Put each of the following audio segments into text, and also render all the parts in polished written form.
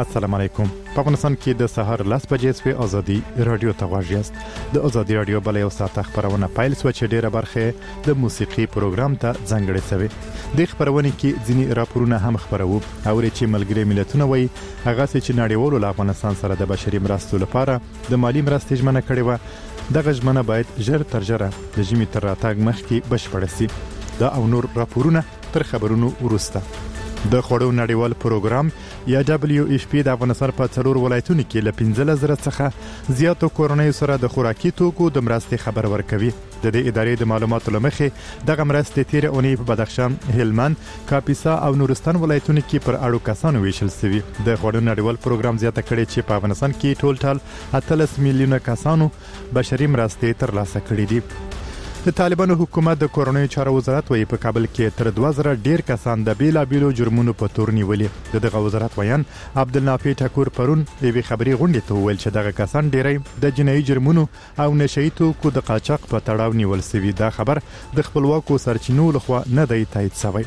السلام علیکم. په افغانستان کې د سهار 10 بجې سوي ازادي رادیو ته غواړئ یاست. د ازادي رادیو بل یو ساعت خبرونه پایل سو چې ډیره برخه د موسیقي پروګرام ته ځانګړې شوی. د خبرونه کې ځینی راپورونه هم خبرو او چې ملګری ملتونه وایي هغه چې نړیوالو له افغانستان سره د بشري مرستو لپاره د مالی مرستې ژمنه کړې و. دغه ژمنه باید ژر تر ژره د ژمي تر راتګ مخکې بشپړه شي. دا او نور راپورونه تر خبرونو وروسته. د خوړو نړیوال پروګرام یا WFP د افغانستان په څلور ولایتونو کې له 15,000 څخه زیاتو کورنیو سره د خوراکي توکو د مرستې خبر ورکوي. د دې ادارې د معلوماتو لمخې دغه مرستې تیر اونۍ په بدخشان، هلمند، کاپیسا او نورستان ولایتونو کې پر اړو کسانو ویشل شوی. د خوړو نړیوال پروګرام زیاته کړي چې په افغانستان کې ټول 18 میلیونه کسانو بشري مرستې ترلاسه کړې دي. د طالبانو حکومت د کورنیو چارو وزارت وایي په کابل کې تر 2000 ډیر کسان د بیلابیلو جرمونو په تور نیولې. دغه وزارت ویان عبدالنافع ټکور پرون د خبري غونډې ته ویل چې دغه کسان ډیری د جنایي جرمونو او نشئی توکو د قاچاق په تړاو نیول شوی. دا خبر د خپلواکو سرچینو لخوا نه دی تایید شوی.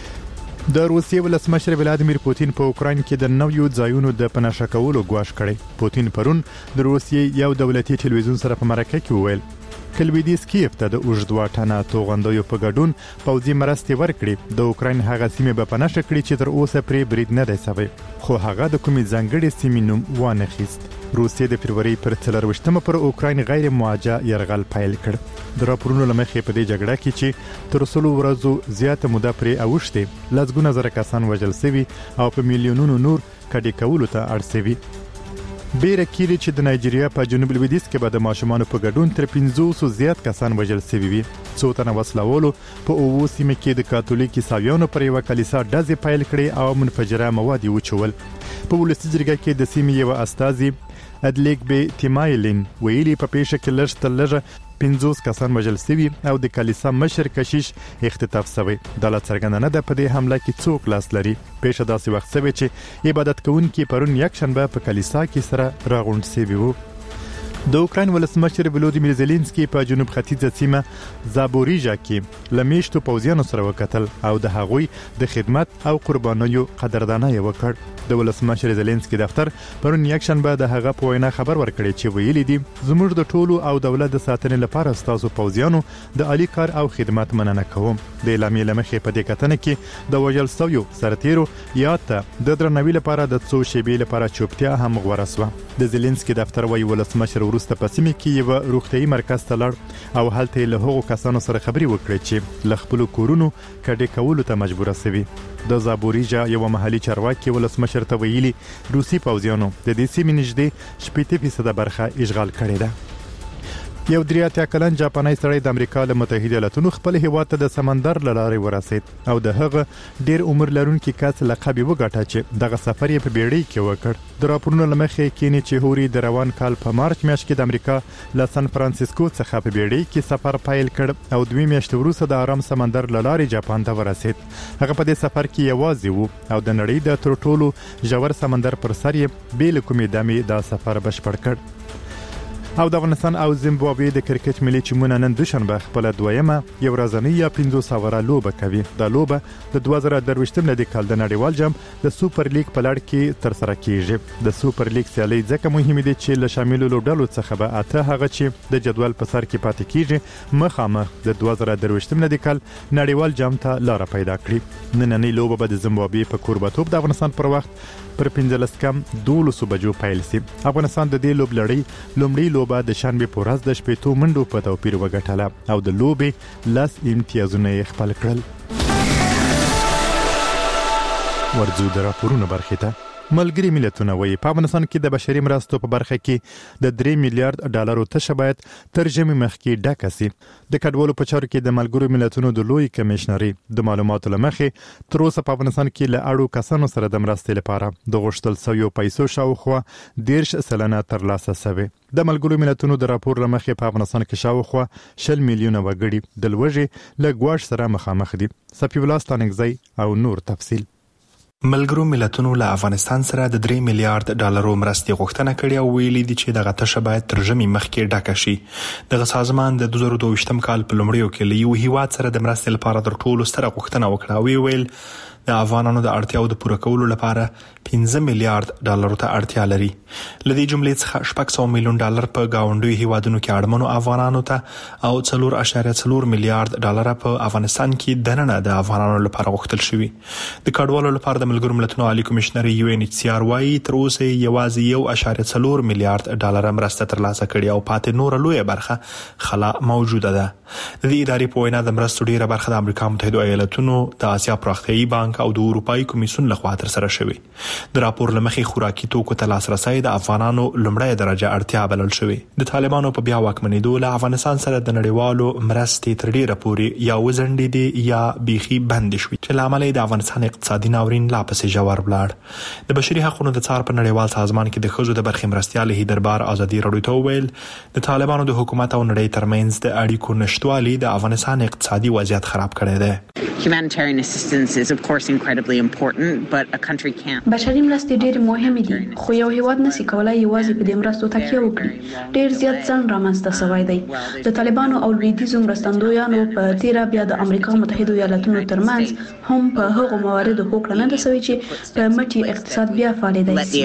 د روسیې ولسمشر ولادیمیر پوتین په اوکراین کې د نویو ځایونو د پناه کولو غواړي کړی. پوتین پرون د روسیې یو دولتي ټلویزیون سره په مرکه کې وویل کلویدیس کیف ته د اوږدواټنه توغندیو په ګډون پوځي مرستې ورکړي. د اوکراین هغه سیمه په پناه کړي چې تر اوسه پرې برید نه دی شوی، خو هغه د کومې ځانګړې سیمې نوم وانه خیست. روسیې د فروری پر 24 پر اوکراین غیر موجه يرغل پیل کړ. د راپورونو لمخې په دې جګړه کې چې تر 100 ورځو زیاته موده پرې اوښته، لږونه زره کسان وژل شوي او په میلیونونو نور کډې کولو ته اړ شوي. بیره کیری چې د نایجیریا په جنوب لویدیځ کې به د ماشومانو په ګډون تر 500 زیات کسان وژل شوي وي. څو تنه وسلوالو په اوو سیمه کې د کاتولیک عیسویانو پر یو کلیسا ډزې پیل کړې او منفجره مواد وچول. په ولسي جرګه کې د سیمې یو استازي ادلیک به تیمایلین ویلي په پیښه کې لږ تر لږه 50 کسان وژل شوي او د کلیسا مشر کشیش اختطاف شوی. د لا څرګنده نه ده په دې حمله کې څوک لاس لري. پیښه داسې وخت شوی چې عبادت کوونکي پرون یک شنبه په کلیسا کې سره راغونډ شوي وو. د اوکراین ولسمشر ولودیمیر زيلنسکي په جنوب ختیځه سیمه زابوریژا کې لمیشتو پوځیانو سره وکتل او د هغوی د خدمت او قربانیو قدردانه وکړ. د ولسمشر زيلنسکي دفتر پرون یک شنبه د هغه په وینا خبر ورکړی چې ویلي دي زموږ د ټولو او دولت د ساتنې لپاره ستاسو پوځیانو د عالی کار او خدمت مننه کوم. د اعلامیې لمخې په دې کتنه کې د وژل شویو سرتیرو یا ته د درنوي لپاره د څو شیبې لپاره چوپتیا هم غوړه شوه. د زيلنسکي دفتر وایي ولسمشر وروسته په سیمه کې یو روغتيایي مرکز ته لړ او هلته له هغو کسانو سره خبري وکړي چې له خپل کورونو کډې کولو ته مجبور شوي. د زابوریژا یو محلي چارواکي ولسمشر ته ویلي روسي پوځیانو د دې سیمې نږدې 70% برخه اشغال کړې ده. یو 83 کلن جاپاني سړی د امریکا له متحده ایالاتونو خپل هیواد ته د سمندر لارې ورسید او د هغه ډیر عمر لرونکي کس لقب وګټه چې دغه سفر یې په بیړۍ کې وکړ. د راپورونو لمخې کینی چې هوري د روان کال په مارچ میاشت کې د امریکا له سان فرانسیسکو څخه په بیړۍ کې سفر پیل کړ او 2 میاشتې وروسته د آرام سمندر لارې جاپان ته ورسید. هغه په دې سفر کې یوازې وو او د نړۍ د تر ټولو ژور سمندر پر سر یې بیل کومې دمې دا سفر بشپړ کړ. او د افغانستان او زیمبابوې د کرکټ ملي ټیمونه نن دوشنبه خپل دویمه یو ورځنۍ یا 500 اوره لوبه کوي. د لوبه د 2023 د کال د نړیوال جام د سوپر لیګ په لړ کې تر سره کیږي. د سوپر لیګ سیالي ځکه مهمه دي چې له شاملو لوبډلو څخه به اته هغه چې د جدول په سر کې پاتې کیږي مخامخ د 2023 د کال نړیوال جام ته لار پیدا کړي. نننۍ لوبه به د زیمبابوې په کوربتوب د افغانستان پر وخت پر 15 کم 12 بجو پیل شي. افغانستان د دې لوبلړۍ لومړی لوبه د شنبه په ورځ د شپې 2 منډو په توپیر وګټله او د لوبې لاس امتیازونه خپل کړل. ورځو د راپورونو برخه ته ملګری ملتونه وایي په افغانستان کې د بشري مرستو په برخه کې د 3 میلیارډ ډالرو تشه باید ترجمه مخکې ډکه شي. د کډوالو په چارو کې د ملګرو ملتونو د لوی کمشنري د معلوماتو لمخې تر اوسه په افغانستان کې له اړو کسانو سره د مرستې لپاره د غوښتل شویو پیسو شاوخوا 10% ترلاسه شوی. د ملګرو ملتونو د راپور لمخې په افغانستان کې شاوخوا 10 میلیونه وګړي د لوږې له ګواښ سره مخامخ دي. صفي الله ستانګزی او نور تفصیل. ملګرو ملتونو له افغانستان سره د 3 میلیارډ ډالرو مرستې غوښتنه کړې او ویلي دي چې دغه تشه باید تر ژمي مخکې ډکه شي. دغه سازمان د 2022 کال په لومړیو کې له یو هیواد سره د مرستې لپاره تر ټولو ستره غوښتنه وکړه او ویل د افغانانو د اړتیاو د پوره کولو لپاره 15 میلیارډ ډالر ته اړتیا لري. لدې جملې څخه 600 میلیون ډالر په گاونډي هیوادونو کې اړمنو افغانانو ته او 4.4 میلیارډ ډالر په افغانستان کې دننه د افغانانو لپاره غوښتل شوی. د کډوالو لپاره د ملګرو ملتونو عالی کمشنر UNHCR وايي تر اوسه یوازې 1.4 میلیارډ ډالر مرسته ترلاسه کړې او پاتې نور لویه برخه خلا موجوده ده. د ادارې په وینا د مرستو ډیره برخه د امریکا متحده ایالاتونو د آسیا پراختیایي بانک او د اروپאי کمیسیون لخوا تر سره شوی. د راپور لمخې خوراکي توکو ته لاسرسي د افغانانو لومړی درجه اړتیا بلل شوی. د طالبانو په بیا واکمنېدو له افغانستان سره د نړیوالو مرستې تر ډیره پورې یا وزندې دي یا بيخي بند شوی چې لامل د افغانستان اقتصادي ناورین لا پسې جوړ بلاړ. د بشري حقوقو د څار په نړیوال سازمان کې د خزو د برخې مرستيال هیدربار ازادي راډیو ته ویل د طالبانو د حکومت او نړۍ ترمنځ د اړیکو نشټوالي د افغانستان اقتصادي وضعیت خراب کړی دی. Humanitarian assistance is of course incredibly important, but a country can't. بشري مرستې ډېر مهمې دي، خو یو هیواد نشي کولای یوازې په دې مرستو تکیه وکړي. ډېر زیات ځنډ رامنځته شوی دی. د طالبانو او لویدیځو مرستندویانو په تیره بیا د امریکا متحده ایالاتونو ترمنځ هم په هغو مواردو هوکړه نه ده شوې چې په مټي اقتصاد بیا فعالیدای شي.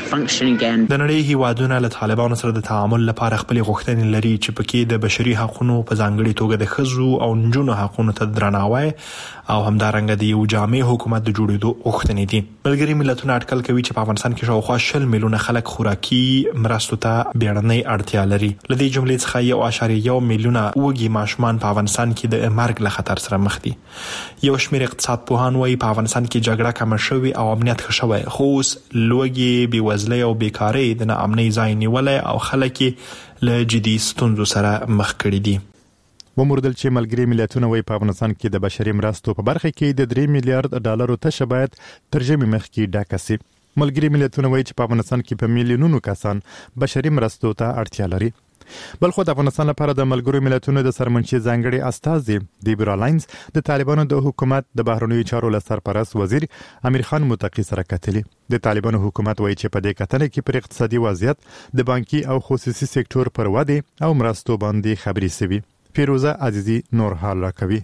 د نړۍ هیوادونه له طالبانو سره د تعامل لپاره خپل غوښتنې لري چې پکې د بشري حقوقو په ځانګړي توګه د خزو او نجونو حقوقو ته درناوی او همدارنګه د یو جامع حکومت د جوړېدو غوښتنې دي. ملګری ملتونه اټکل کوي چې په افغانستان کې شاوخوا 10 میلیونه خلک خوراکي مرستو ته بیړنۍ اړتیا لري. لدې جملې څخه 1.1 میلیونه وګي ماشومان په افغانستان کې د مرګ له خطر سره مخ دي. یو شمېر اقتصاد پوهان وايي په افغانستان کې جګړه کم شوې او امنیت ښه شوی، خو اوس لوږې، بېوزلۍ او بیکارۍ د ناامنۍ ځای نیولای او خلک له جدي ستونزو سره مخ کړي دي. وموردل چې ملګری ملتونه وايي په افغانستان کې د بشري مرستو په برخه کې د 3 میلیارډ ډالرو ته باید ترجمه مخ کې ډاکه سي. ملګری ملتونه وايي چې په افغانستان کې په میلیونونو کسان بشري مرستو ته اړتیا لري. بلخو د افغانستان لپاره د ملګرو ملتونو د سرمنشي ځانګړي استازي دیبرا لاینز د طالبانو د حکومت د بهرنیو چارو لسرپرست وزیر امیر خان متقی سره کتلي. د طالبانو حکومت وایي چې په دې کتنه کې پر اقتصادي وضعیت د بانکي او خصوصي سکتور پر وده او مرستو باندې خبري سوي. فیروزه عزیزی نور حال راکوي.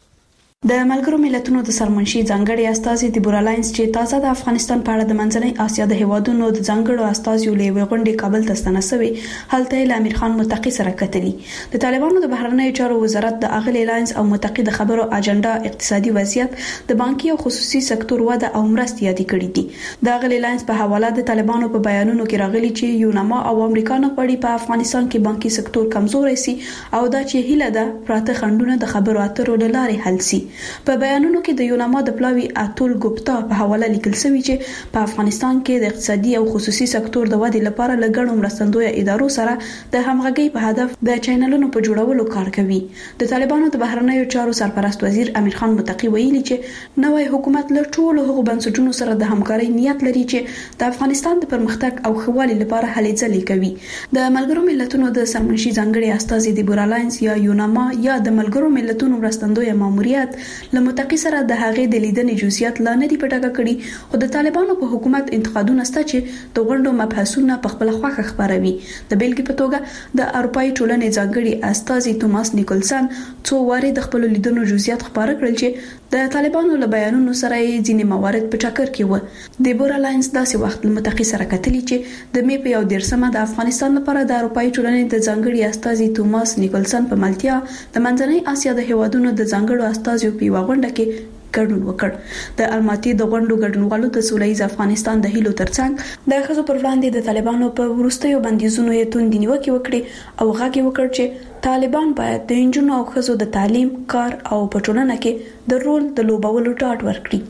د ملګرو ملتونو د سرمنشي ځانګړي استازي دیبرا لاینز چې تازه د افغانستان په اړه د منځنۍ اسیا د هیوادونو د ځانګړو استازیو لوي غونډې کابل ته ستنه شوی، هلته له امیر خان متقی سره کتلي. د طالبانو د بهرنیو چارو وزارت د اغلی لاینز او متقی د خبرو اجنډا اقتصادي وضعیت، د بانکي او خصوصي سکتور وده او مرستې یادې کړې دي. د اغلی لاینز په حواله د طالبانو په بیانونو کې راغلي چې یوناما او امریکا نه غواړي په افغانستان کې بانکي سکتور کمزوري سي او دا چې هیله ده پراته خندونه د خبرو اترو لارې حل سي. په بیانونو کې د یوناما د پلاوی اتول ګوپتا په حواله لیکل شوی چې په افغانستان کې د اقتصادي او خصوصي سکتور د ودې لپاره لګڼو مرستندوی ادارو سره د همغږي په هدف د چینلونو په جوړولو کار کوي. د طالبانو د بهرنیو چارو سرپرست وزیر امیر خان متقی ویلي چې نوې حکومت له ټولو هغو بنسټونو سره د همکارۍ نیت لري چې د افغانستان د پرمختګ او ښه والي لپاره هلې ځلې کوي. د ملګرو ملتونو د سرمنشي ځانګړي استازي دیبرا لاینز یا یوناما یا د ملګرو ملتونو مرستندوی ماموریت متقی سره د هغې د لیدنې جزئیات لا نه دي پټاکه کړي، خو د طالبانو په حکومت انتقادونه سته چې د غونډو مبحثونه په خپل خوخه خبروي. د بیلګې په توګه د اروپאי ټولنې ځانګړي استازي توماس نیکلسن څو واره د خپل لیدنو جزئیات خبره کړل چې د طالبانو له بیانونو سره ځینې موارد په ټاکر کې و. دیبورا لاینز داسې وخت له متقی سره کتلي چې د مې په 1 د افغانستان لپاره د اروپאי ټولنې د ځانګړي استازي توماس نیکلسن په ملتیا د منځنۍ اسیا د هیوادونو د ځانګړو استازیو په غونډه کې ګډون وکړ. د الماتي د غونډو ګډونوالو د سولهییز افغانستان د هیلو ترڅنګ د خزو پر وړاندې د طالبانو په ورستیو بندیزونو یې توندې نیوکې وکړي او غږ وکړ چې طالبان باید د انجونو او خزو د تعلیم، کار او په ټولنه کې د رول د لوبولو ډاډ ورکړي.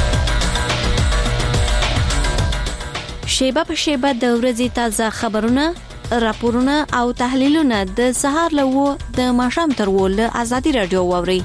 شیبه په شیبه د ورځې تازه خبرونه، راپورونه او تحلیلونه د سهار له د ماښام تر ول ازادي رادیو واوري.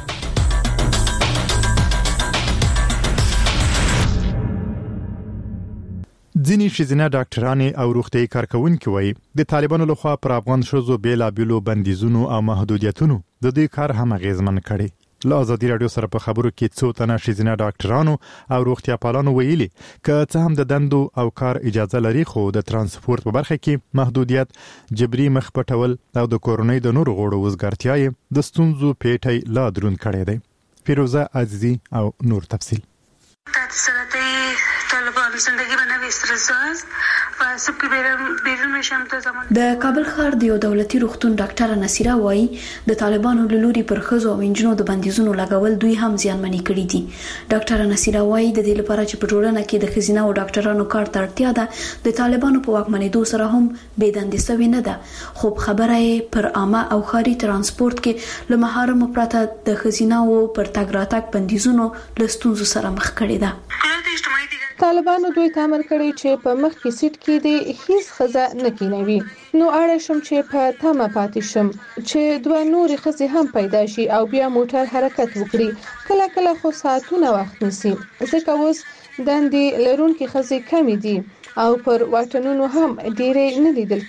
ځینې ښځینه ډاکټرانې او روغتیايي کارکونکي وایي د طالبانو لخوا پر افغان ښځو بیلابیلو بندیزونو او محدودیتونو د دوی کار هم اغیزمن کړي. له ازادي رادیو سره په خبرو کې څو تنه ښځینه ډاکټرانو او روغتیا پالانو ویلي که څه هم د دندو او کار اجازه لري، خو د ترانسپورت په برخه کې محدودیت، جبري مخ پټول او د کورونۍ د نورو غړو وزګارتیا د ستونزو پیټی لا دروند کړي دي. فیروزه عزیزی او نور تفصیل. د کابل ښار د یو دولتي روغتون ډاکټر نصیره وایي د طالبانو له لوري پر ښځو او انجونو د بندیزونو لګول دوی هم زیانمنې کړي دي. ډاکټر نصیره وایي د دې لپاره چې په ټولنه کې د ښځینه او ډاکټرانو کار ته اړتیا ده د طالبانو په واکمنېدو سره هم بېدندې شوې نه ده، خو خبره یې پر عامه او ښاري ترانسپورت کې له محارمو پرته د ښځیناو پر تګ راتګ بندیزونو له ستونزو سره مخ کړي ده. طالبانو دوی تامر کړی چې په مخ کې سیټ کې د هیڅ خزه نه کینوي، نو اړ شم چې په تمه پاتې شم چې دوه نورې خزې هم پیدا شي او بیا موټر حرکت وکړي. کله کله خو ساعتونه وخت نیسي ځکه اوس دندې لرونکي خزې کمې دي او پر واټونو هم ډېرې نه لیدل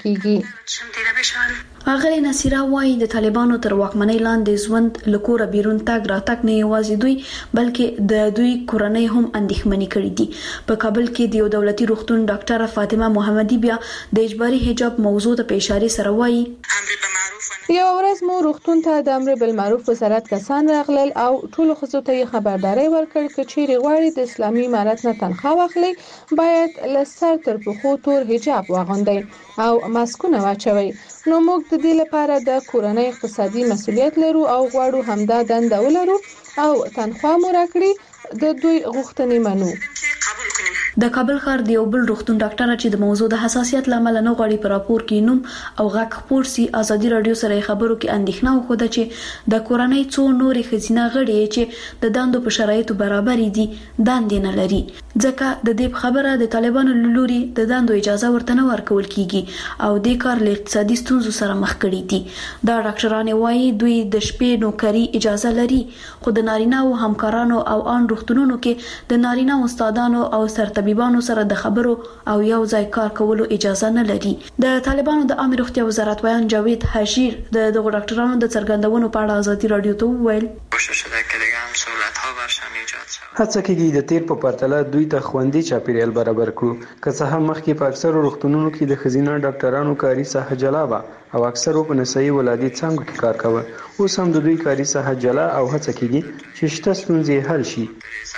کیږي. اغلی نصیره وایي د طالبانو تر واکمنۍ لاندې ژوند له کوره بیرون تګ راتګ نه یوازې دوی بلکې د دوی کورنۍ هم اندېښمنې کړي دي. په کابل کې د یو دولتي روغتون ډاکټره فاطمه محمدي بیا د اجباري حجاب موضوع ته په اشاره سره وایي یو ورځ مو روغتون ته د امر بالمعروف وزارت کسان راغلل او ټولو ښځو ته خبرداري ورکړ چې چیرې غواړي د اسلامي امارت نه تنخواه واخلي باید له سر تر پښو تور حجاب واغوندي او ماسکونه واچوي. نو موږ د دې لپاره د کورنۍ اقتصادي مسؤلیت لرو او غواړو همدا دنده ولرو او تنخواه مو راکړي، د دوی غوښتنې منو. د کابل ښار د یو بل روغتون ډاکټر چې د موضوع د حساسیت لامل نه غواړي پر راپور کې نوم او غږ خپور سي ازادي رادیو سره خبرو کې اندېښنه وخوده چې د کورنۍ څو نورې ښځینه غړي چې د دندو په شرایطو برابر دي دندې نه لري، ځکه د دې خبره د طالبانو له لوري د دندو اجازه ورته نه ورکول کیږي او د کار له اقتصادي ستونزو سره مخ کړي دي. دا ډاکټران وایي دوی د شپې نوکری اجازه لري خو د نارینه او همکارانو او ان روغتونونو کې د نارینه استادانو او سرطبيبانو سره د خبرو او یو ځای کار کولو اجازه نه لري. د طالبانو د عامه روغتیا وزارت وایي جاوید حشیر د دغه ډاکټرانو د څرګندونو په اړه ازادي رادیو ته وویل هڅه کېږي د تیر په پرتله دوی ته خوندي چاپیریال برابر کړو، که څه هم مخکې په اکثرو روغتونونو کې د ښځینه ډاکټرانو کاري ساحه جلا وه او اکثرو په نسایي ولادي څانګو کې کار کاوه. اوس هم د دوی کاري ساحه جلا او هڅه کېږي چې شته ستونزې حل شي.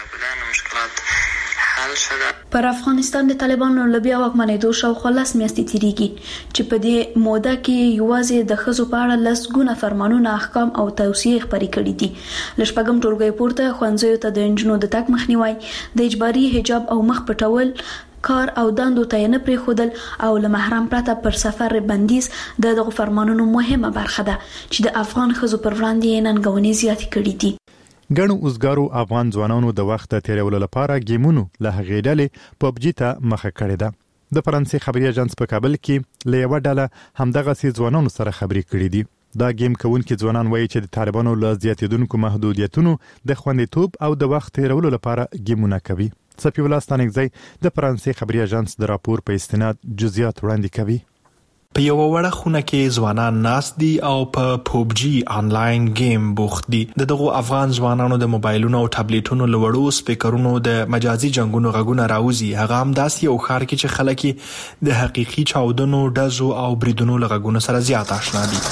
پر افغانستان د طالبانو له بیا واکمنېدو شاوخوا 10 میاشتې تیریږي چې په دې موده کې یوازې د ښځو په اړه 10 ګونه فرمانونه، احکام او توصیې خپرې کړي دي. له شپږم ټولګي پورته ښوونځیو ته د انجونو د تګ مخنیوي، د اجباري حجاب او مخ پټول، کار او دندو ته نه پریښودل او له محرم پرته پر سفر بندیز د دغه فرمانونو مهمه برخه ده چې د افغان ښځو پر وړاندې ننګونې زیاتې کړي دي. ګڼو اوسګارو افغان ځوانانو د وخت تیرولو لپاره گیمونو له هغې ډلې پبجي ته مخه کړې ده. د فرانسې خبري اژانس په کابل کې له یو ډله همدغه سي ځوانانو سره خبرې کړې دي. دا گیم کوونکي ځوانان وایي چې د طالبانو له زیاتېدونکو محدودیتونو د خوندیتوب او د وخت تیرولو لپاره گیمونه کوي. صفي الله ستانکزی د فرانسې خبري اژانس د راپور په استناد جزئیات وړاندې کوي. په یو وړه خونه کې ځوانان ناس دي او په پوبجي آنلاین گیم بوخت دي. دغه افغان ځوانانو د موبایلونو او ټابلیټونو لوړو سپیکرونو د مجازي جنگونو غږونه راوځي. هغه هم داسې یو ښار کې چې خلک د حقيقي چاودنو، ډزو او بریدونو لغږونو سره زیات آشنا دي.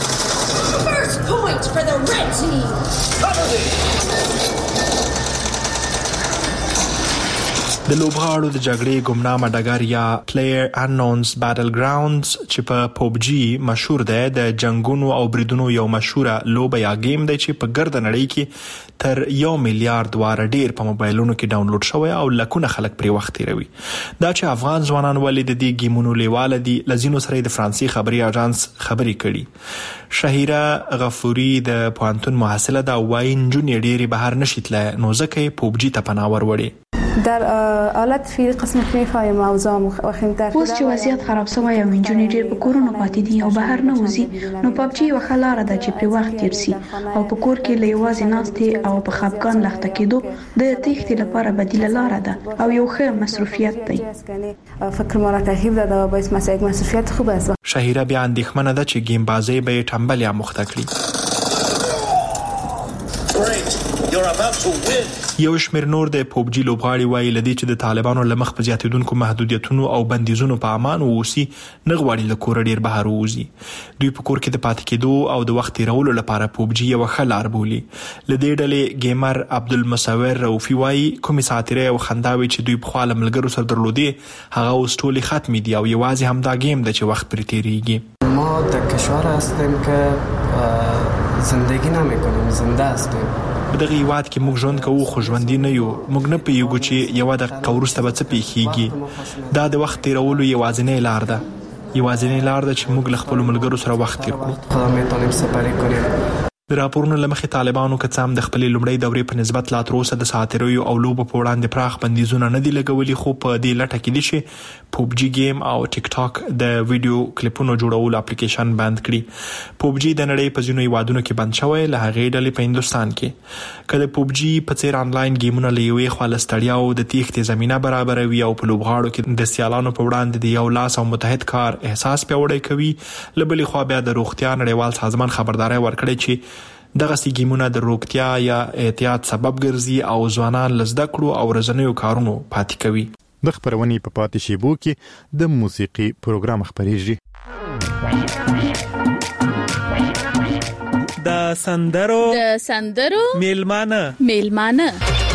د لوبغاړو د جګړې ګمنامه ډګر یا پلیئر انونس باتل ګراوندز چې په پوبجي مشهور دی د جنگونو او بریدونو یو مشهوره لوبه یا گیم دی چې په ګرد نړۍ کې تر 1 میلیارډ واره ډیر په موبایلونو کې ډاونلوډ شوی او لکونه خلک پرې وخت تیروي. دا چې افغان ځوانان ولې د دې گیمونو لیواله دي لزینو سره د فرانسې خبري اژانس خبرې کړي. شهیره غفوري د پوهنتون محصله دا وایي نجونې ډېرې بهر نشي تللی نو ځکه یې پوبجي ته پناه وروړي. در حالت فی قسمت میفهمیم اوضاع وخیم‌تر اوس چې وضعیت خراب شوی او انجونې ډېر په کورونو پاتې دي او بهر نه وځي نو پبجي یو ښه لاره ده چې پرې وخت تیر سي او په کور کې له یوازې ناستې او په خپګان لخته کېدو د تېښتې لپاره بدیله لاره ده او یو ښه مصروفیت دی. فکر ما را ترغیب داده و باعث یک مصروفیت خوب است. شهیره بیا اندېښمنه ده چې گیم بازی به ټنبل یا مخته کړي. Great, you're about to win. یو شمېر نور د پوبجي لوبغاړي وایي لدی چې د طالبانو لمخ په زیاتیدونکو محدودیتونو او بندیزونو په امان ووسی نه غواړي له کور ډیر بهر ووزي. دوی په کور کې د پاتې کېدو او د وخت تیرولو لپاره پوبجي یو ښه لار بولي. لدی ډلې ګیمر عبدالمصور رؤفي وایي کومې ساتیرې او خنداوي چې دوی په خپل ملګرو سره درلودې هغه اوس ټولې ختمې دي او یوازې همدا گیم د چې وخت پرې تیریږي. ما در کشور هستیم که زندگی نمیکنیم، زنده هستیم. بدغه هیواد کې موږ ژوند کوو خو ژوندي نه یو. موږ نه پوهیږو چې یوه دقیقه وروسته به څه پیښیږي. دا د وخت تیرولو یوازینۍ لار ده. یوازینۍ لار ده چې موږ له خپلو ملګرو سره وخت تیر کړو. خدا میتونیم سپری کنیم. د راپورونو له مخې طالبانو که څه هم د خپلې لومړۍ دورې په نسبت لا تر اوسه د ساتیریو او لوبو په وړاندې پراخ بندیزونه نه دي لګولي، خو په دې لټه کې دي چې پوبجي گیم او ټیک ټاک د ویډیو کلیپونو جوړولو اپلیکیشن بند کړي. پوبجي د نړۍ په ځینو هیوادونو کې بند شوی، له هغې ډلې په هندوستان کې. که د پوبجي په څیر آنلاین گیمونه له یوې خوا له ستړیا او د تېښتې زمینه برابروي او په لوبغاړو کې د سیالانو په وړاندې د یو لاس او متحد کار احساس پیاوړی کوي، له بلې خوا بیا د روغتیا نړیوال سازمان خبرداری ورکړی چې دغه سی گیمونه د روغتیا یا احتیاط سبب ګرځي او ځوانان له زده کړو او ورځنیو کارونو پاتې کوي. د خبرونې په پاتې شیبو کې د موسیقي پروګرام خبريږي. د سندرو میلمانه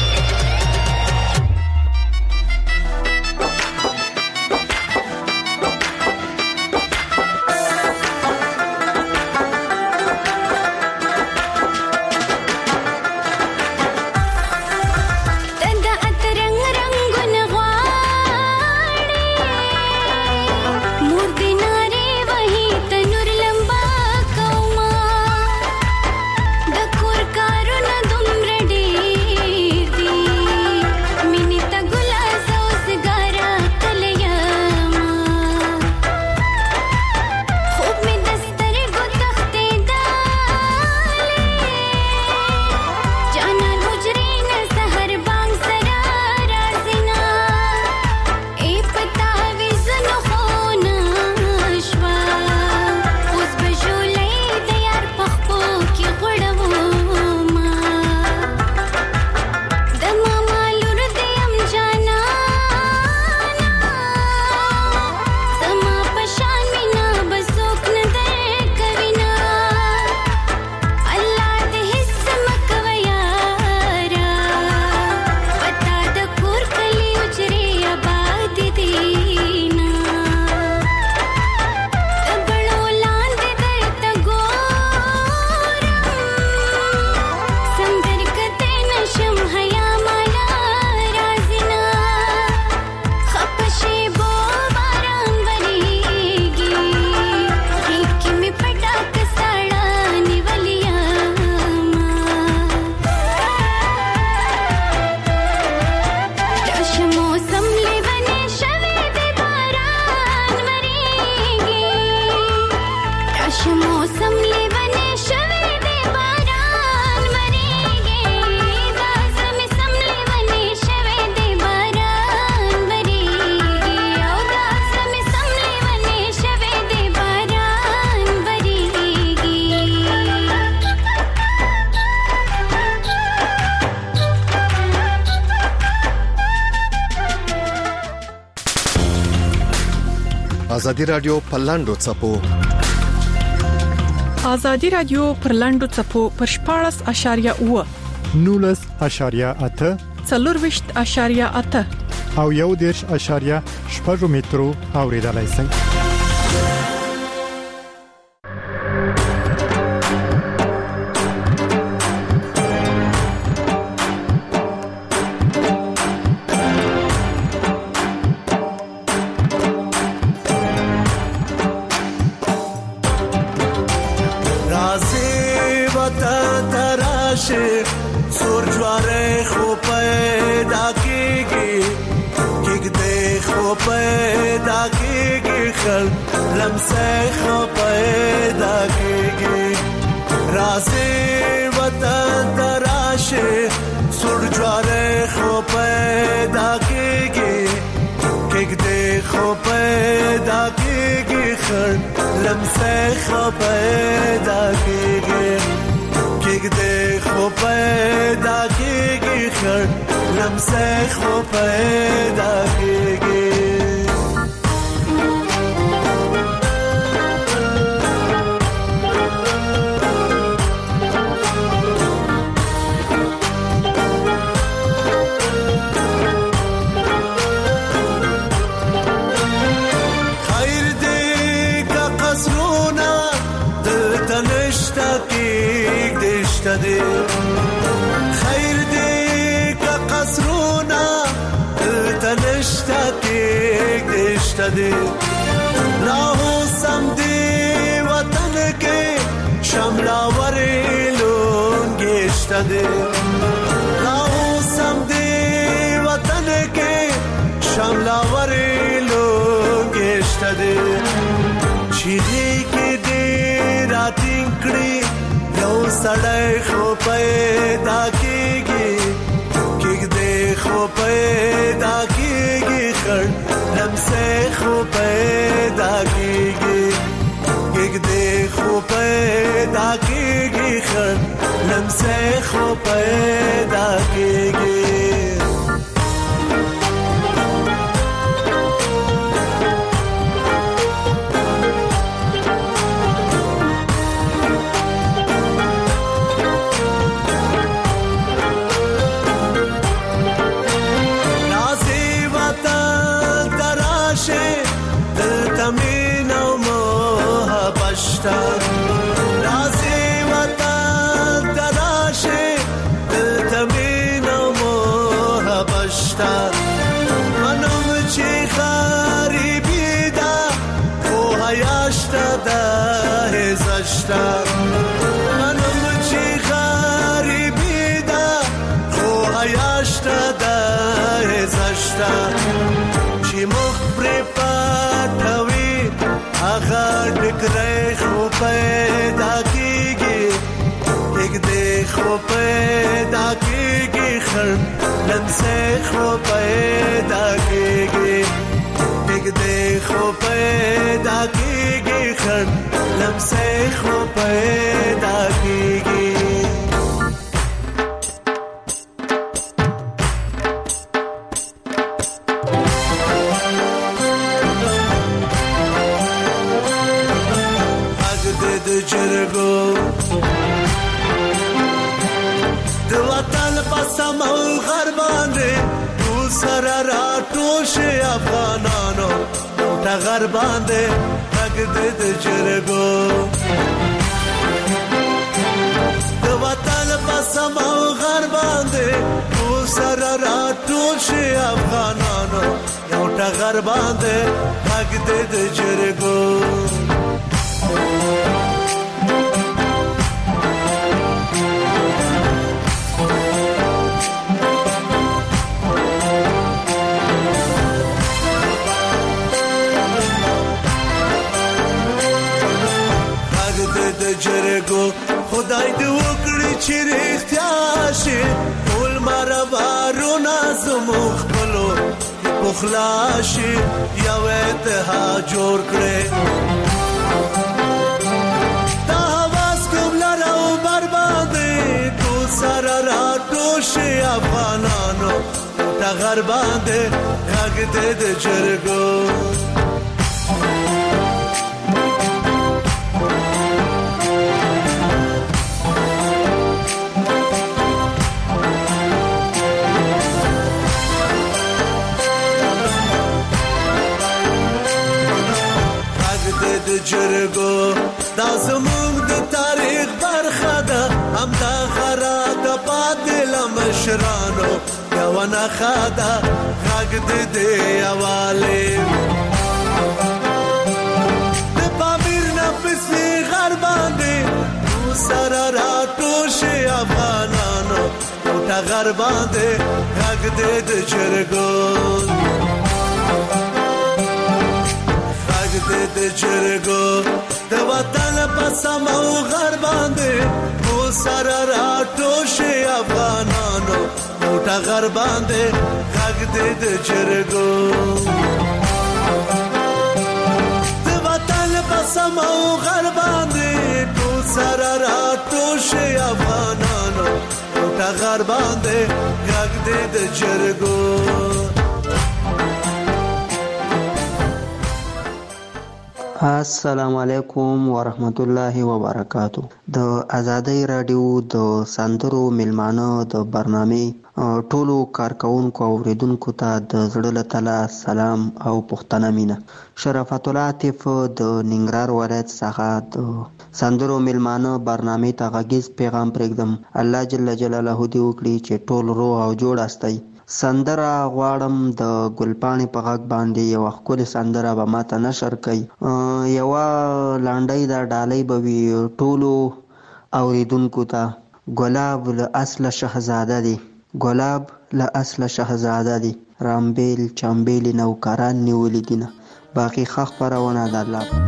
ازادي رادیو په لاندو څپو ازادي رادیو پر لاندو څپو پر 14.8 19.8 40.8 او 1.8 مترو اوریدلای شئ. کړ لمسه خو پیدا کېږي خیر دی که قصرونا تنشتا کیک دشتا دی راہو سم دی وطن کے شملاوری لونگیشتا دی راہو سم دی وطن کے شملاوری لونگیشتا دی چیدی کی دی راتین کڑی یو سړی خو پیدا کېږي کېږدې خو پیدا کېږي خړ لمسې خو پیدا کېږي کېږدې خو پیدا کېږي خړ لمسې خو پیدا کېږي رازی وطن دراشه دلتمین و محبشتا منم چی خریبی دا خوهیاشتا دا هزشتا منم چی خریبی دا خوهیاشتا دا هزشتا چی مخبری پاتوی آخا ڈکرے خو پیدا کیږي یک دې خو پیدا کیږي خړ لمسه خو پیدا کیږي یک دې خو پیدا کیږي خړ لمسه خو پیدا کیږي جرګو د وطن په سمو غر باندې ټول سره راټول شي افغانانو د غر باندې حق د جرګو د وطن په سمو غر باندې ټول سره راټول شي افغانانو یو د غر باندې حق د جرګو جرګو خدای دې وکړي چې رښتیا شي ټول مربارونه زموږ خپلو پخلا شي یو اتحاد جوړ کړي دا هواس کوم لرو بربادي ټول سره راټول شي افغانانو دا غر باندې غږ دې د جرګو جرګو دا زموږ د تاریخ برخه ده هم دا خرا د پاتل مشرانو یو نه خدا غږ دې اواله د پامیر نه پسې غر باندې سره راټول شي افغانانو دا غر باندې غږ دې جرګو د جرګو د وطن په سمو غر باندې مو سره راټول شي افغانانو موټه غر باندې غږ دې د جرګو د وطن په سمو غر باندې مو سره راټول شي افغانانو موټه موټه غر باندې غږ دې د جرګو. السلام علیکم ورحمت الله وبرکاتو. د آزادۍ رادیو د سندرو میلمانه د برنامه ټولو کارکونکو او اوریدونکو ته د زړه له تله سلام او پښتنه مینه. شرافت الله عاطف د ننګرهار ولایت څخه د سندرو میلمانه برنامه ته غږیز پیغام پرېږدم. الله جل جلاله دې وکړي چې ټول روغ او جوړ استئ. سندره غواړم د ګلپاڼې په غږ باندې یوه ښکلې سندره به ماته نشر کوي. یوه لنډۍ د ډالۍ به وي ټولو اوریدونکو ته. ګلاب له اصله شهزاده دی، ګلاب له اصله شهزاده دی، رامبیل چمبیل نوکران نیولي دینه. باقي ښه خپرونه د الله.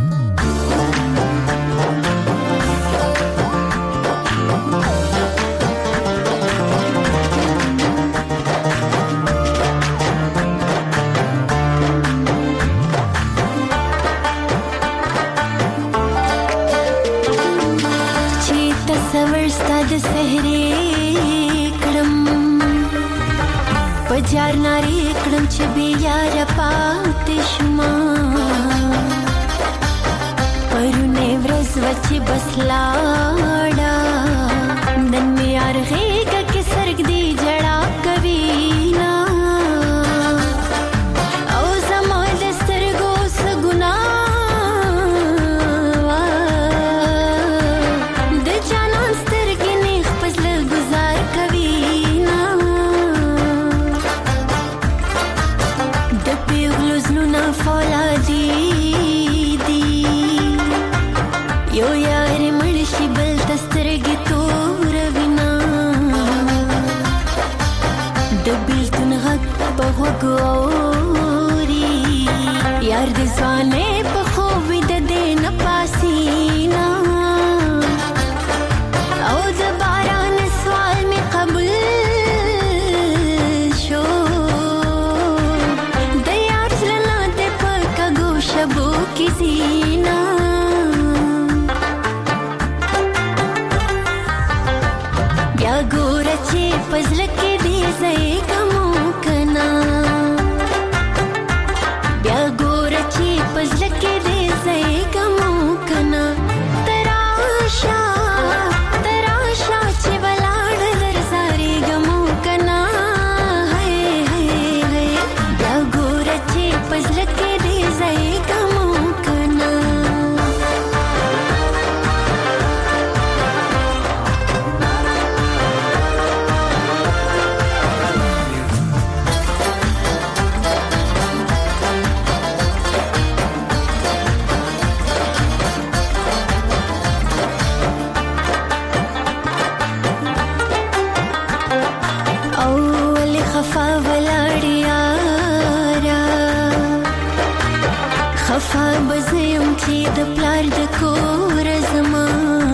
پجار ناری کړم چې بیا یاره پاتې شوما، پرونه ورځ وچې بس لاړه، نن مې یار غېږه کې سرګ دی جړا کوي نا، او زما د سترګو څه ګناه د جانان سترګې نیغ په زړه ګزار کوي نا، د پیغلو زړونه فولادي دي، یو یار مړ شي بل ته سترګې توروي نا، د بېلتون غږ په غوږو اوري، یار د ځوانۍ په خوب ویده دی نه پاسي نا، او د باران سوال مې قبول شو، د یار زړه نه دی په کږو شبو کې زینا، بیا ګوره چې په زړه کې دې ځای کمو کنا، بیا ګوره چې په زړه کې دې ځای کمو کنا، تراشه تراشه چې ولاړ درځاري ګمو کنا، هی هی هی بیا ګوره چې په زړه کې دې ځای کمو کنا. اول خفا ولاړ یارا، خفا بزیم چې د پلار د کور زما،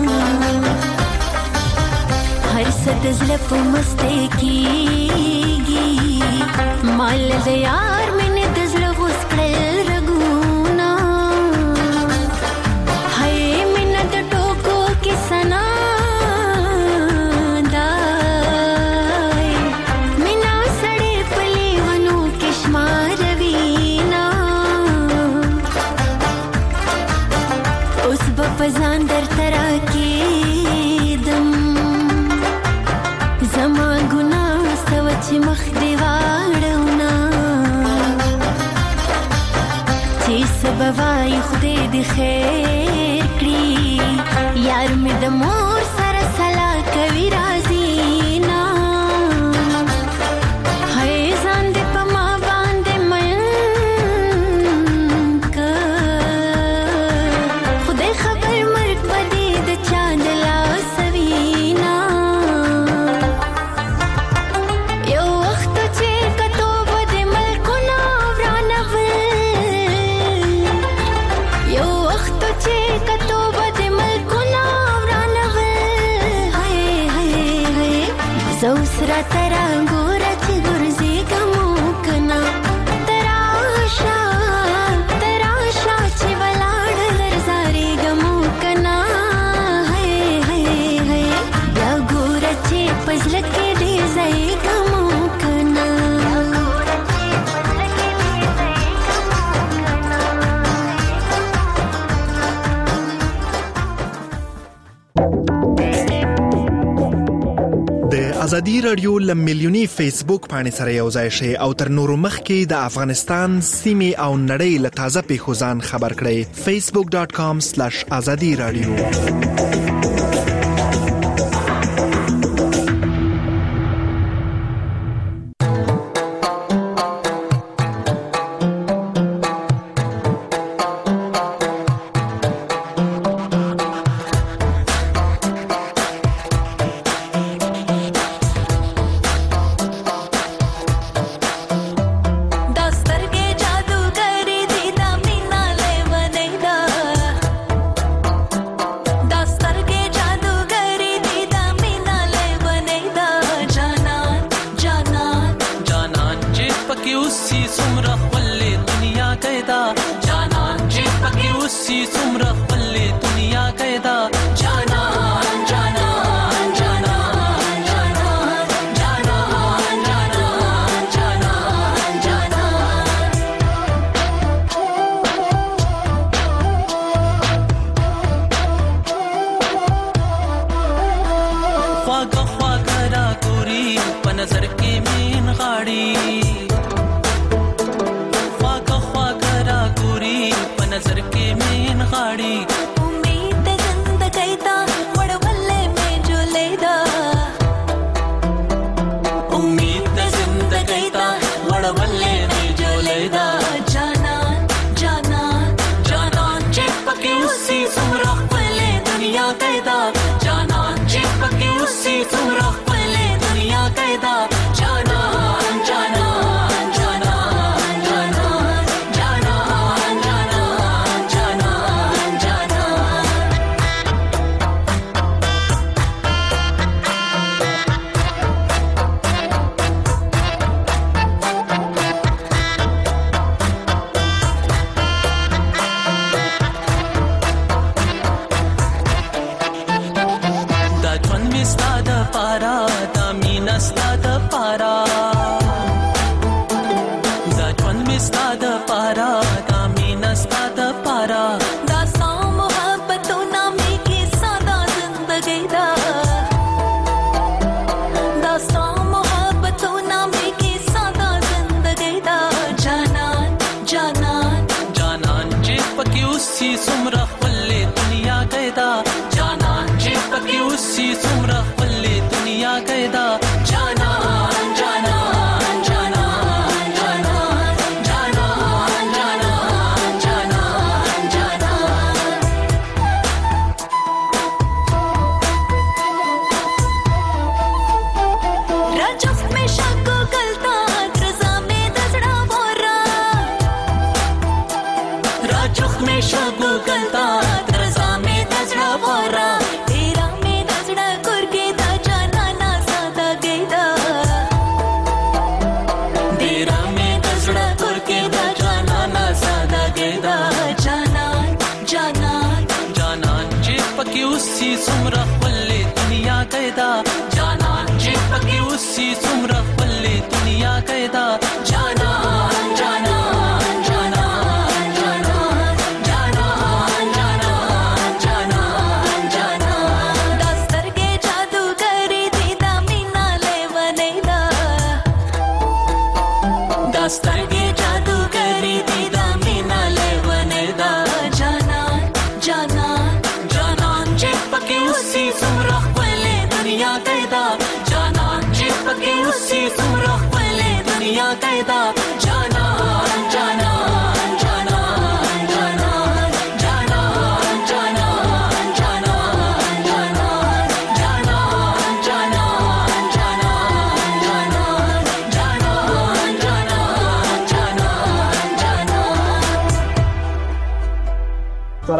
هر څه د زړه په مستی کېږي، مال د یار مینې د زړه غوڅ کړل رګونه، هی مینه د ټوکو کې ثنا دای، مینه سړی په لیونو کې شماروي نا، اوس به په ځان درته راکېدم، زما ګناه څه وه چې مخ دې واړونا، چې څه به وایي خدای دې خیر کړي، یار مې د مور سره سلا کوي راځي نا، هی ځان دې په ما باندې مین که، خدای خبر مرګ به دې د چا د لاسه وي نا، یو وخت چې کتو به د ملکونه ورانول، یو وخت چې کتو به د ملکونه ورانول، هی هی هی زه اوس راته راګوره چې ګرځېږمو که نه، تراشه تراشه چې ولاړ درځارېږمو که نه، هی هی هی بیا ګوره چې په زړه کې ازادي رادیو لمیلیونی فیسبوک باندې سره یو ځای شي او تر نورو مخکې د افغانستان سیمې او نړۍ له تازه پیښو ځان خبر کړئ. facebook.com/azadi radio.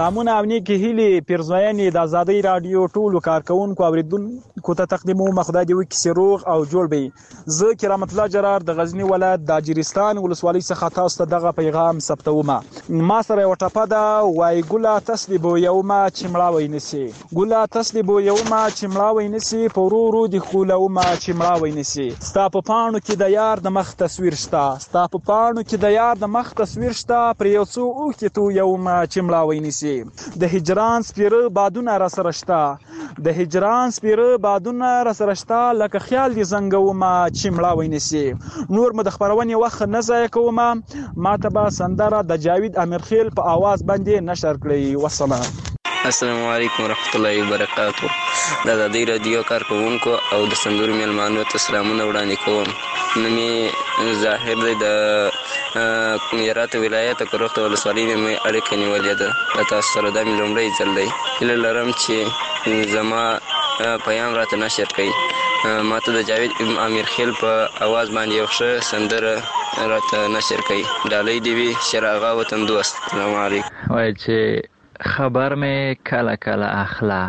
سلامونه او نیکی هیلې پیرزوینې د ازادۍ رادیو ټولو کارکونکو اوریدونکو ته تقدیموم. خدای دې وکړي چې روغ او جوړ وي. زه کرامت الله جرار د غزنی ولایت د اجرستان ولسوالۍ څخه تاسو ته دغه پیغام ثبتوم. ما سره یو ټپه ده، وای ګله تسلیبو یوما چې مړاوی نسی، ګله تسلیبو یوما چې مړاوی نسی، پورورو د خولوما چې مړاوی نسی. ستا په پاڼو کې د یار د مخ تصویر شته، ستا په پاڼو کې د یار د مخ تصویر شته، پر یو څو اوښکې تو یوما چې مړاوی نسی. د هجران سپیره بادونه را سره شته، د هجران سپیره بادونه را سره شته، لکه خیال دې زنګوما چې مړاوی نسی. نور مو د خبرونې وخت نه ضایع کوم، ما ته به سندره د جاوید امیرخیل په आवाज باندې نشر کړئ. والسلام. السلام علیکم ورحمۃ اللہ وبرکاتہ. د ازادۍ رادیو کارکونکو او د سندرو میلمانو ته سلامونه وړاندې کوم. نومې ظاهر دی د هرات ولایت کروخت ولسوالۍ مې اړیکه نیولې ده. له تاسو سره دا مې لومړی ځل دی. هیله لرم چې زما پیام راته نشر کړئ. ما ته د جاوید امیرخیل په आवाज باندې یو ښه سندره راته نشر کړئ. ډالۍ دې وي شراغا وطن دوست. السلام علیکم. وای چې خبر می کله کله اخلا،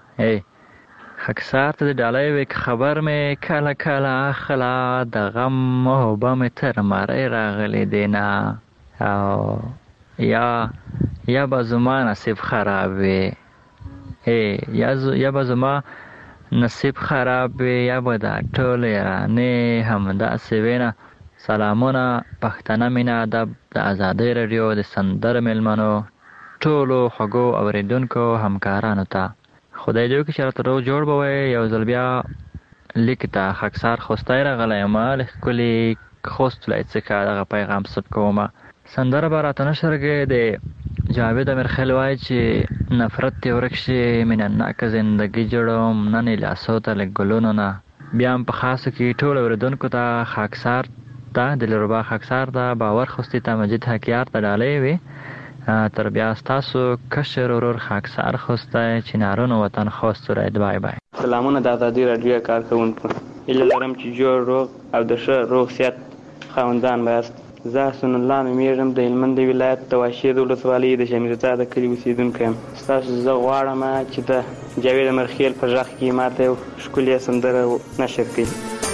خکسار ته ډالۍ وی خبر می کله کله اخلا، د غم محبه می تر مری راغلی دینا، او یا به زما نصیب خراب وی، یا به زما نصیب خراب وی، یا به دا ټول رانه همداسې وینه. سلامونه پښتنه مینه ادب د ازادۍ رادیو د سندر میلمنو ټولو خوږو اوریدونکو همکارانو ته. خدای دې وکړي چې راته روغ جوړ به وی. یو ځل بیا لیک ته خاکسار خوستی راغلی یم، له ښکلي خوست ولایت څخه دغه پیغام ثبت کوم. سندره به راته نشر کړې د جاوید امیرخیل وایي چې نفرت دې ورک شي، مینناکه زندګي جوړوم نن یې لاسو ته له ګلونو نه. بیا هم په خاصو کې ټول اوریدونکو ته خاکسار ته دلربا خاکسار ته باور خوستی ته مجید حکیار ته ډالۍ وي. تر بیا ستاسو کشر ورور خاکسار خوستی چنارونو وطن خوست ورید. بای بای. سلامونه د ازادۍ رادیو کارکونکو. هیله لرم چې جوړ روغ او د ښه روغ صحت خاوندان بایاست. زه حسن الله نومیږم، د هلمند ولایت د واشیر ولسوالۍ د شمیرزا د کلي اوسېدونکی یم. ستاسو زه غواړم چې د جاوید امیرخیل په غږ کې ماته یو ښکلې سندره نشر کړي.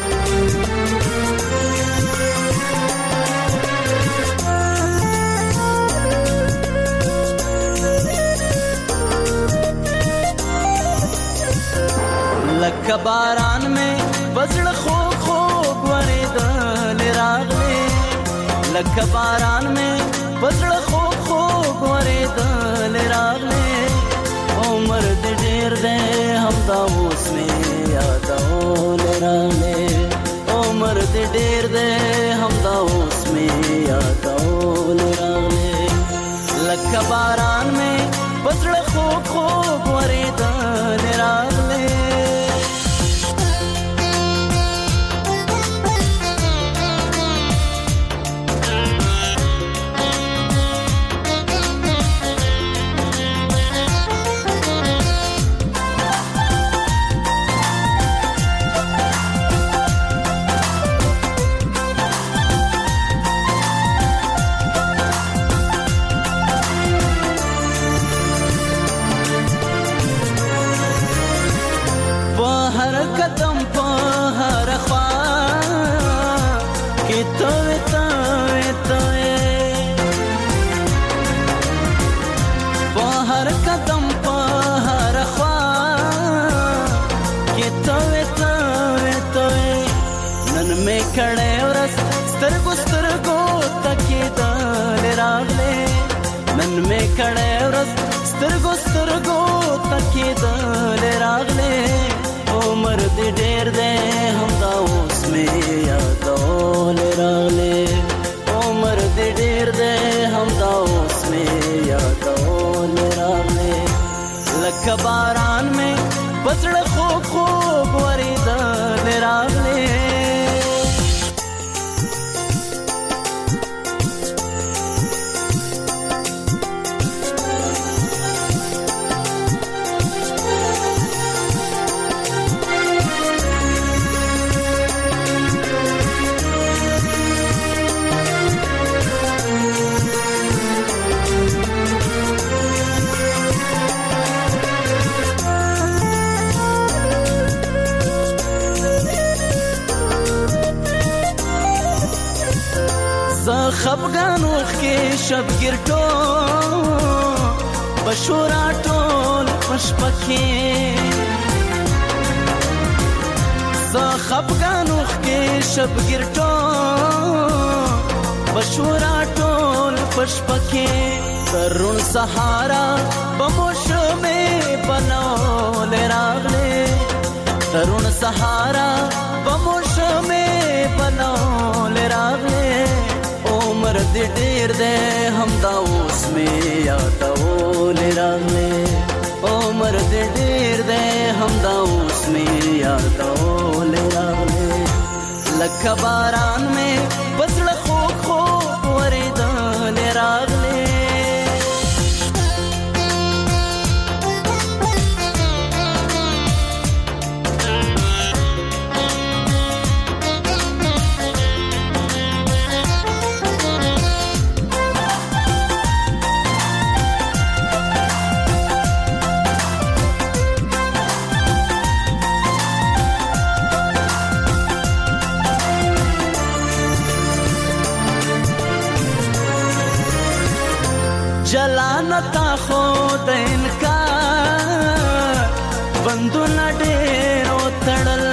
لکه باران مې بزړه خوږ خوږ ورېدل راغلی، لکه باران مې بزړه خوږ خوږ ورېدل راغلی. عمر دې ډېر دی همدا اوس مې یادول راغلی، عمر دې ډېر دی همدا اوس مې یادول راغلی. لکه باران مې بزړه خوږ خوږ ورېدل راغلی. کړه ورځ سترګو سترګو تکیدل راغله. عمر دې ډېر دی همدا اوس مې یادول راغله، عمر دې ډېر دی همدا اوس مې یادول راغله. لکه باران مې بزړه خوږ خوږ ورېدل راغله. خفګانوخ کې شبګر ټول بشورا ټول پشپکې ز خفګانوخ کې شبګر ټول بشورا ټول پشپکې ترون سهارا بموشمه بنول راغله ترون سهارا بموشمه بنول راغله عمر دې ډېر دې هم دا اوس مې یادول راغله عمر دې ډېر دې هم دا اوس مې یادول راغله لکه باران مې بسړه خو خو ورېدل راغله جلانتا خود انکار بندونه ډېرو تړل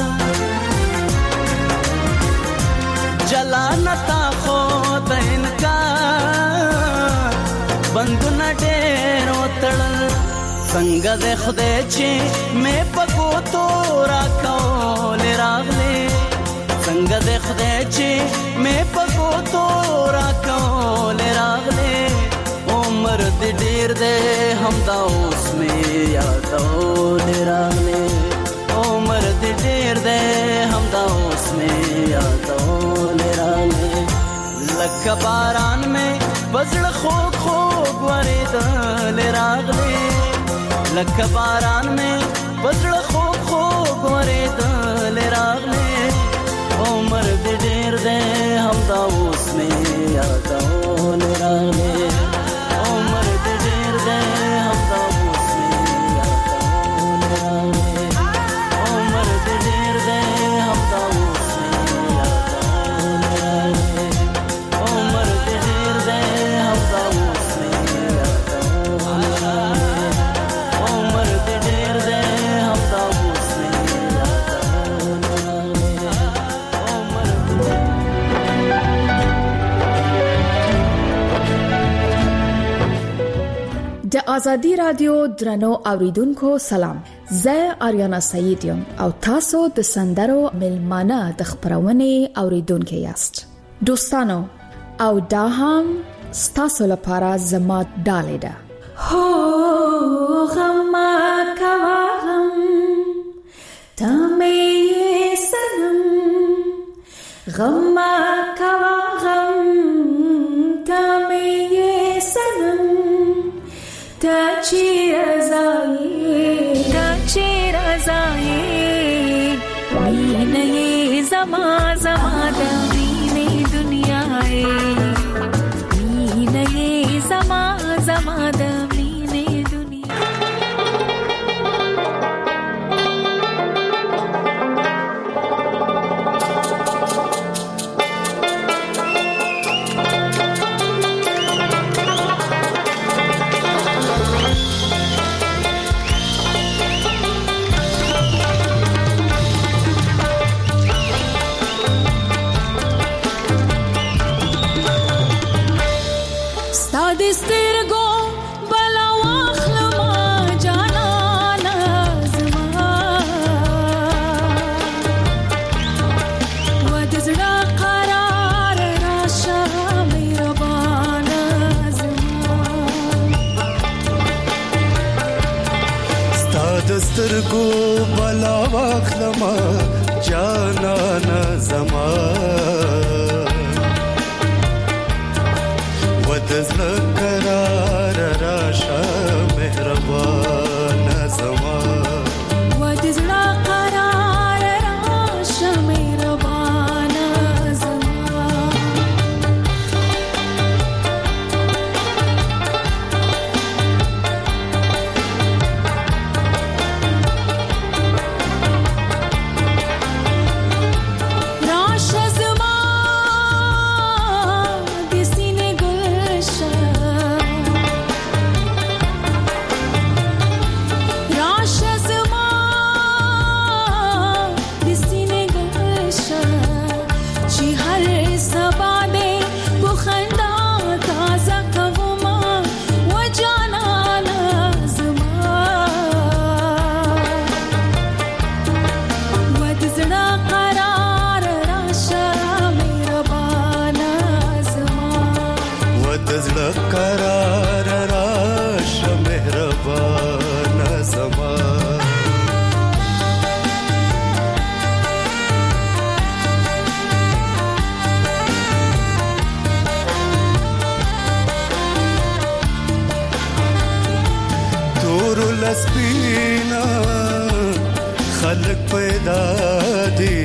جلانتا خود انکار بندونه ډېرو تړل څنګه د خدای چې مې پکو تو راکول راغله څنګه د خدای چې مې پکو تو راکول راغله عمر دې ډېر دې هم دا اوس مې یادول راغله عمر دې ډېر دې هم دا اوس مې یادول راغله لکه باران مې بزړه خو خو ورېدل راغله لکه باران مې بزړه خو خو ورېدل راغله عمر دې ډېر دې هم دا اوس مې یادول راغله عمر دې ډېر دې هم دا اوس مې یادول راغله عمر دې ډېر دې هم دا اوس مې یادول راغله عمر دې ډېر دې هم دا اوس مې یادول راغله عمر دې ډېر دې هم دا اوس مې یادول راغله عمر د ازادي رادیو درنو اوریدونکو سلام زه آریانا سعید یم او تاسو د سندرو ملمانه د خبرونه اوریدونکو یاست دوستانو او دا هم ستاسو لپاره زما ډالې ده هو غم کوم تمه سنم غم کوم تمه سنم تا چیر ازایی مینه زما د مینه دنیای مینه زما د مینه دنیا سترګو بلا واخلما جانانا زما ود زړه قرار راشه مهربانا زما ستاد سترګو بلا واخلما جانانا زما ودزړه قرار راشه مهربان زما ودزړه قرار راشه مهربان زما پیدا دی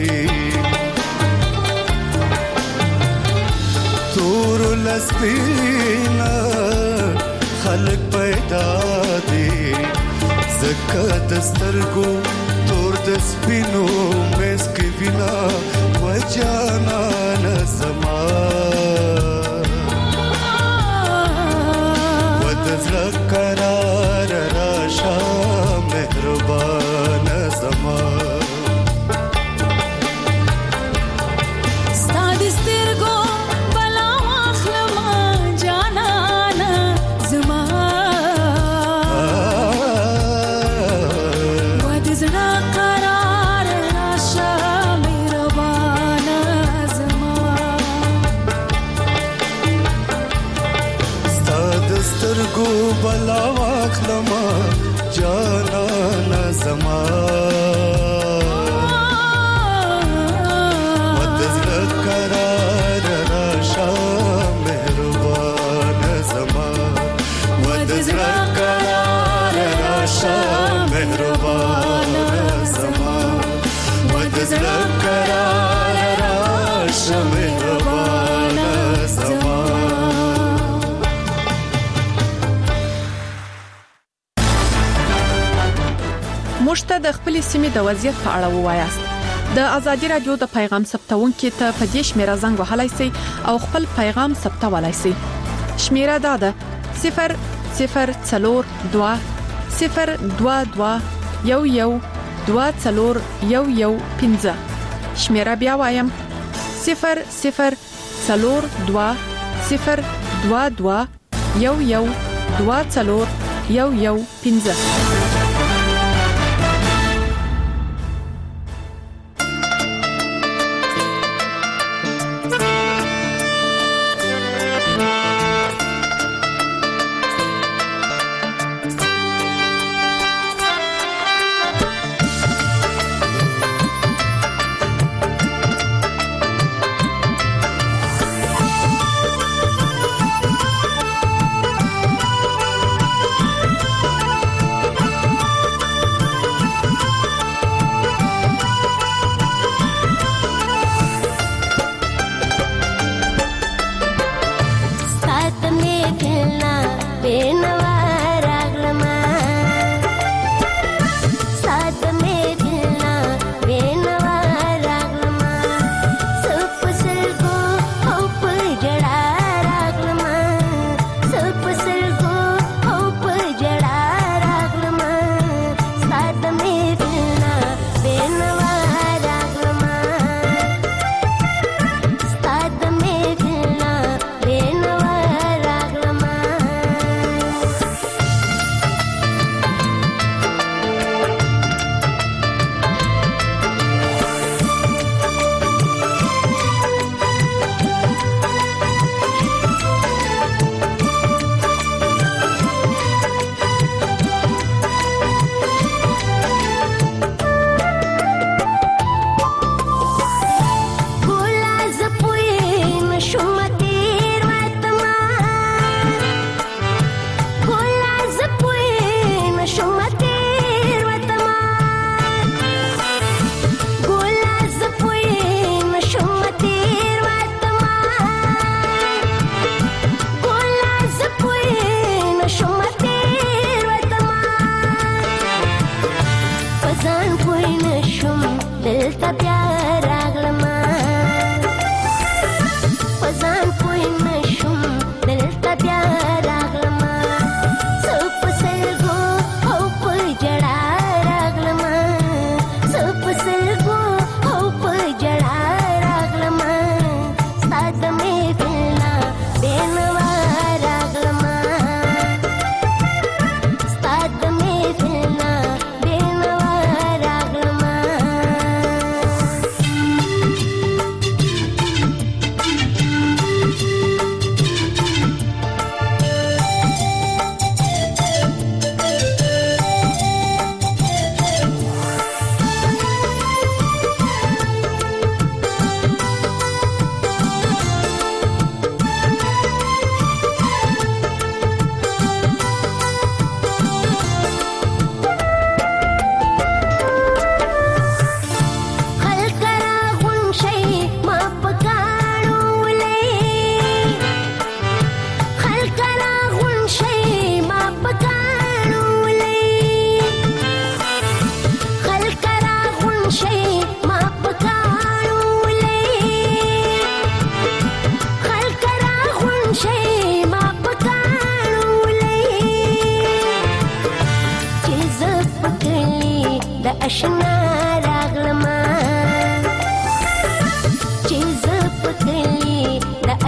تور لسپینا خلق پیدا دی زکه دسترګو تور د سپینو مسک وینا وجانا نسما ودزړه قرار راشه مهربان زما بلا واخلما جانا زما ودزل قرار راشا مهربان زما ودزل قرار راشا مهربان زما ودزل قرار راشا مهربان زما موږ د خپل سیمې د وضعیت په اړه ووایاست. د ازادي رادیو د پیغام ثبتونکو ته په دې شمیره زنګ وهلای شئ او خپل پیغام ثبتولای شئ. شمیره دا ده 0042 022 112415. شمیره بیا وایم 0042 022 112415.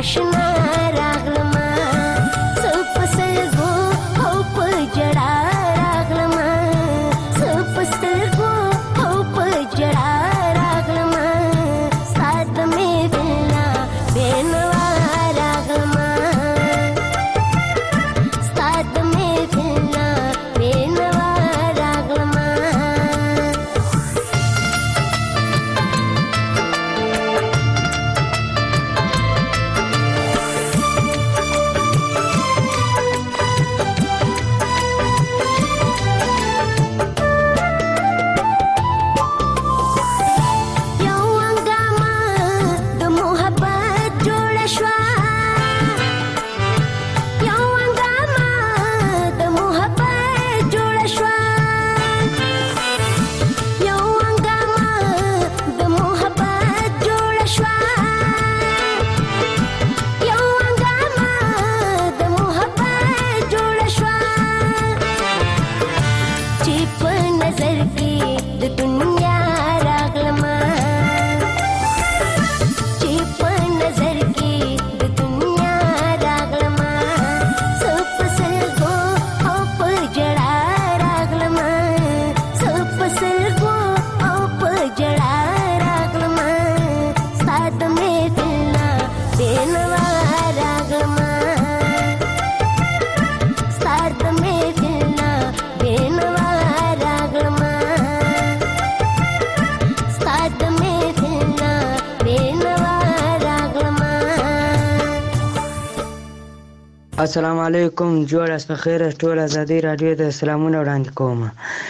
آشنا راغلما سپسلګو او پجړا راغلما سپسلګو او پجړا راغلما سات می وینا بینوا راغلما سات می وینا بینوا راغلما السلام علیکم جوړ اس په خیر ټول ازادي رادیو ته سلامونه وړاندې کوم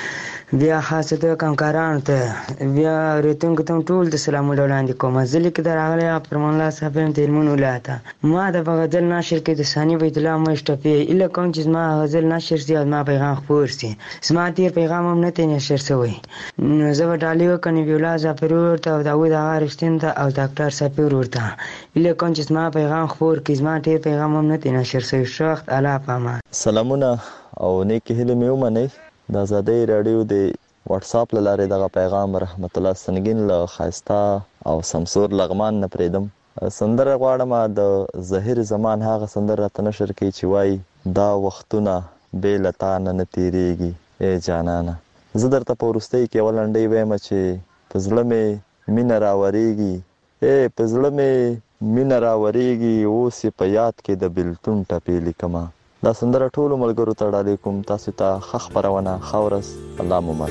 بیا خاصه ته کمکارانو ته بیا ریتونکو ته ټول د سلامونه وړاندې کوم ځلې کې دراغله پرمان الله صاحب ته علمون ولاته ما د بغدل ناشر کې د ثاني بیت الله مشتفي اله کوم چې ما غزل ناشر سي ما پیغام خبر سي سما دې پیغام هم نه ته نشر سوی نو زه وډالیو کني ویلا زفرور ته داوود هغه ته او ډاکټر سپیر ورته اله کوم چې ما پیغام خبر کې ما دې پیغام هم نه ته نشر سوی شخت الا پاما سلامونه او نیک هیله مې ومنئ د آزادۍ رادیو د واتس اپ لاره دغه پیغام رحمت الله سنگین له خاستا او سمسور لغمان نه پریدم سندره غواړم د ظاهر زمان هغه سندره تنشر کی چې وای دا وختونه به لتا نه تیریږي ای جانانه زه درته پورستۍ کې ولنډي وایم چې پزړه مې مين راوريږي اے پزړه مې مين راوريږي اوس په یاد کې د بلتون ټپې لیکما دا سندره ټول ملګرو ته ډالې کوم تاسو ته خخ پرونه خورس الله مومن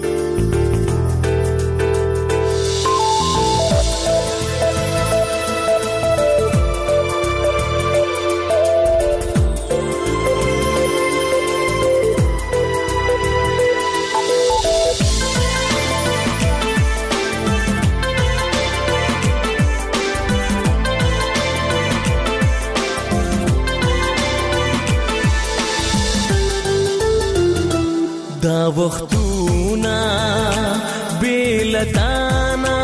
دا وختونه بیلتانا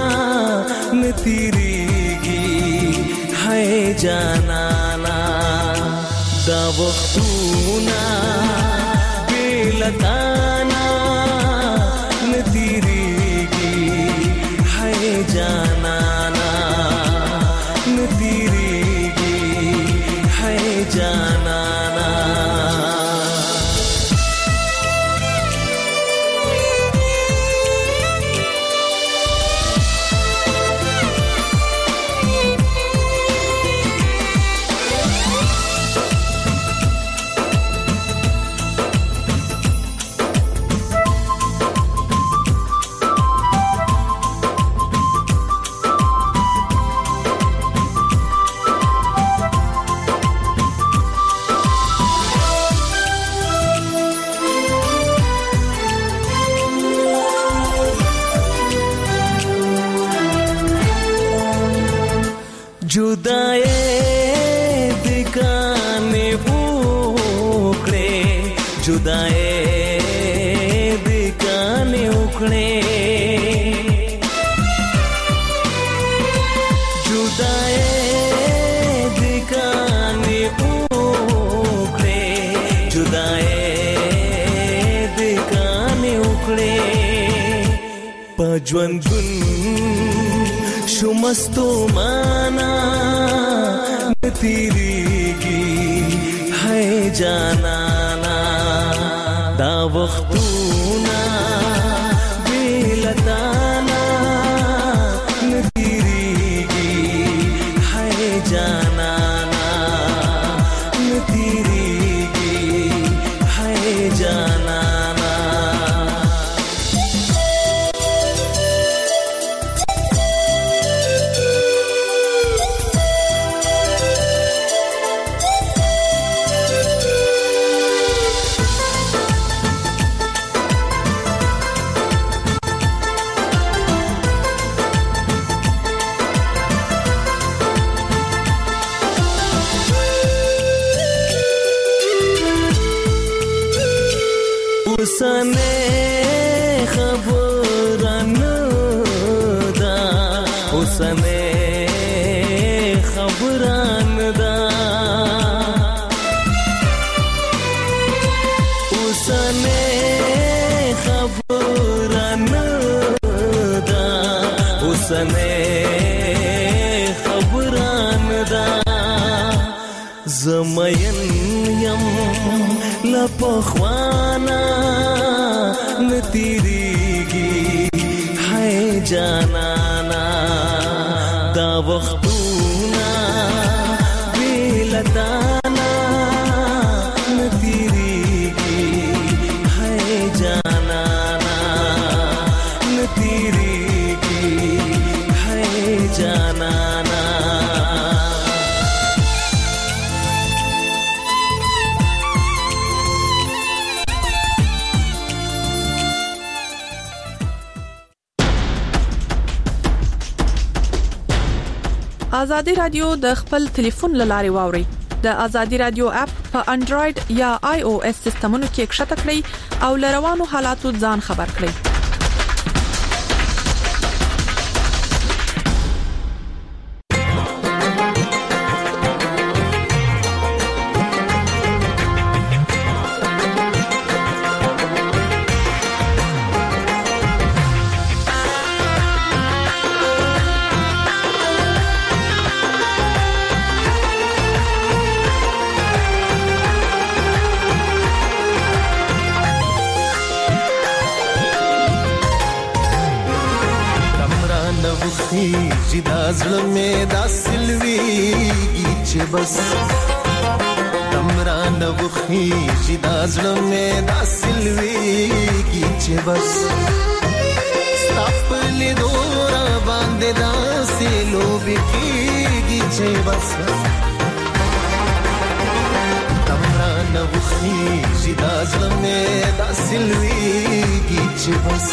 نتیریږي هاي جانانا دا وختونه بیلتانا نتیریږي هاي جانانا نتیریږي هاي جانانا जुदाए दिखाने उखड़े जुदाए दिखाने उखड़े जुदाए दिखाने उखड़े जुदाए दिखाने उखड़े पजवन गुन शुमस्तो माना نتیریږي هاي جانانا دا وختونه بلتانا نتیریږي هاي جانانا نتیریږي هاي جانانا उसने खबरन दा उसने खबरन दा उसने खबरन दा उसने खबरन दा زمین یم لپخوانا نتیریږي هاي جانانا دا وختونه بلتانا نتیریږي هاي جانانا نتیریږي هاي جانانا ازادي رادیو د خپل ټلیفون لاري واوري د ازادي رادیو اپ په انډراید یا آی او اس سیستمونو کې ښکته کړئ او لروانو حالاتو ځان خبر کړئ جدا زلمه دا سلویږي چې بس تمران وخی جدا زلمه دا سلویږي چې بس خپل دورا باندې دا سلو بکیږي چې بس تمران وخی جدا زلمه دا سلویږي چې بس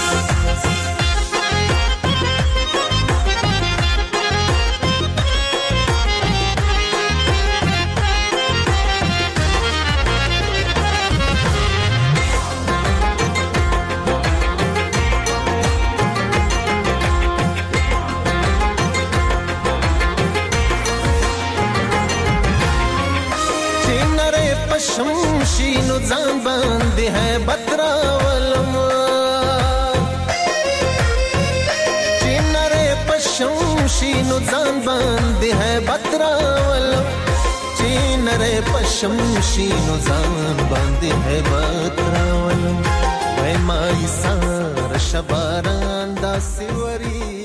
شمشینو ځان باندې ہے بترا ولم چینره پشمشینو ځان باندې ہے بترا ولم چینره پشمشینو ځان باندې ہے بترا ولم وای مای سار شباران دا سیوري